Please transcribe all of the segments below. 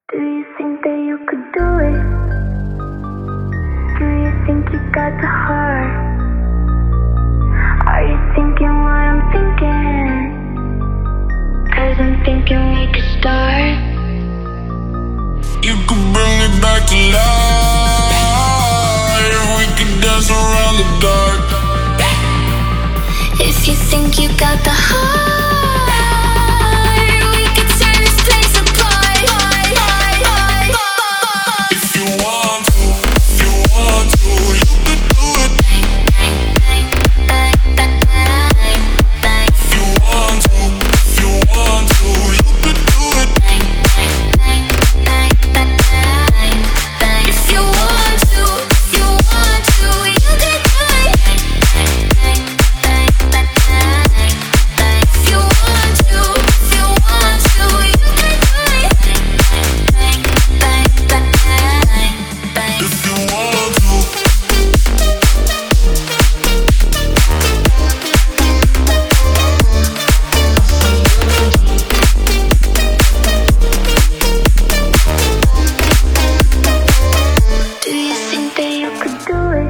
Do you think that you could do it? Do you think you got the heart? Are you thinking what I'm thinking? 'Cause I'm thinking we could start. You could bring me back to life. We could dance around the dark. If you think you got the heart, we could tear this place apart. If you want to, you could do it. If you want to, you could do it. If you want to, you could do it. If you want to, you could do it. If you want to. Do you think that you could do it?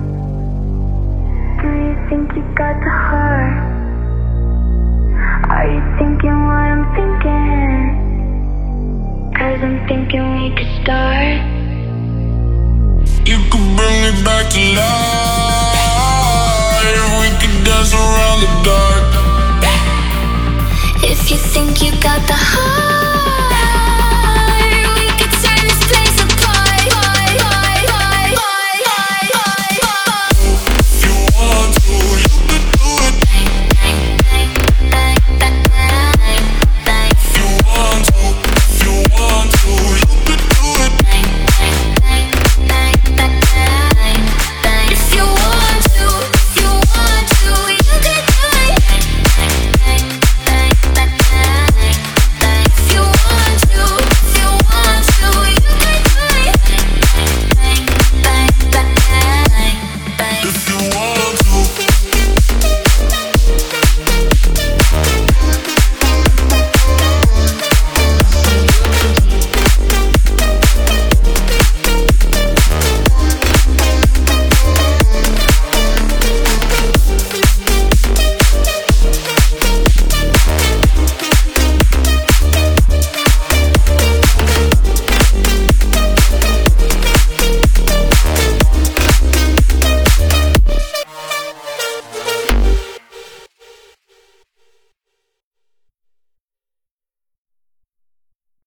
Do you think you got the heart? Are you thinking what I'm thinking? 'Cause I'm thinking we could start. You could bring me back to life. We could dance around the dark. If you think you got the heart.